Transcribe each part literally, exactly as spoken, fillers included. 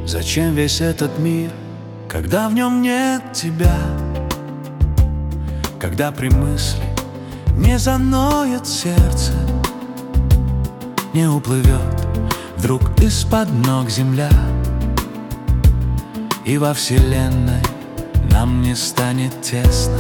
Зачем весь этот мир, когда в нем нет тебя? Когда при мысли не заноет сердце, не уплывет вдруг из-под ног земля, и во вселенной нам не станет тесно.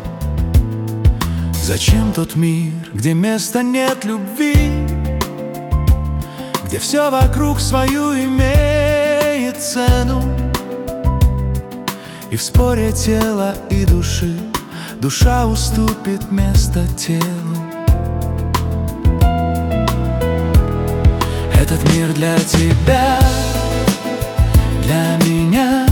Зачем тот мир, где места нет любви, где все вокруг свою имеет цену, и в споре тела и души душа уступит место телу? Этот мир для тебя, для меня,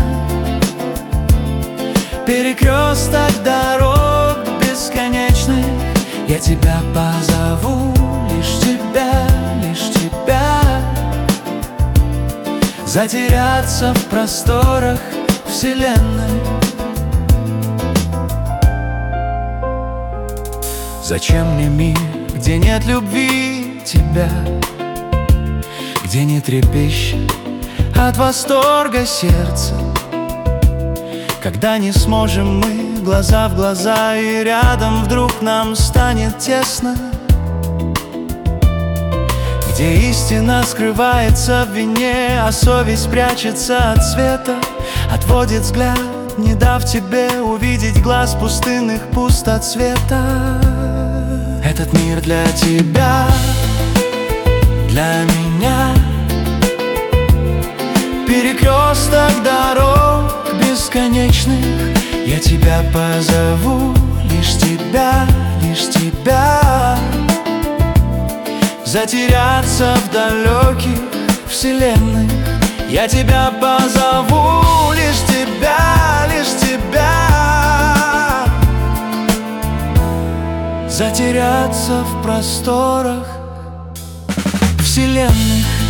перекресток дорог бесконечных. Я тебя позову, лишь тебя, лишь тебя, затеряться в просторах вселенной. Зачем мне мир, где нет любви тебя, где не трепещет от восторга сердце, когда не сможем мы глаза в глаза, и рядом вдруг нам станет тесно, где истина скрывается в вине, а совесть прячется от света, отводит взгляд, не дав тебе увидеть глаз пустынных пуст от света. Этот мир для тебя, для меня, перекресток дорог бесконечных. Я тебя позову, лишь тебя, лишь тебя, затеряться в далеких вселенных. Я тебя позову, лишь тебя, лишь тебя, затеряться в просторах вселенных.